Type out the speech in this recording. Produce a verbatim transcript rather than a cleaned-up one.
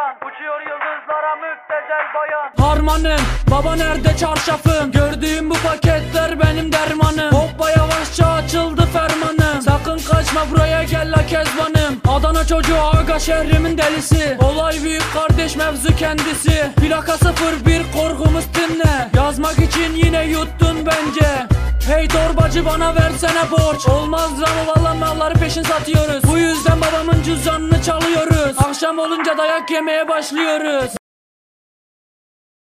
bayan, uçuyor yıldızlara müptezel bayan. Harmanım, baba nerede çarşafım? Gördüğüm bu paketler benim dermanım. Hoppa yavaşça açıldı fermanım. Sakın kaçma buraya gel la Kezbanım. Adana çocuğu aga şehrimin delisi. Olay büyük kardeş mevzu kendisi. Plaka sıfır bir korkumuz dinle. Yazmak için yine yuttun bence. Hey torbacı bana versene borç. Olmaz ama valla malları peşin satıyoruz. Bu yüzden babamın cüzdanını çalıyoruz. Akşam olunca dayak yemeye başlıyoruz.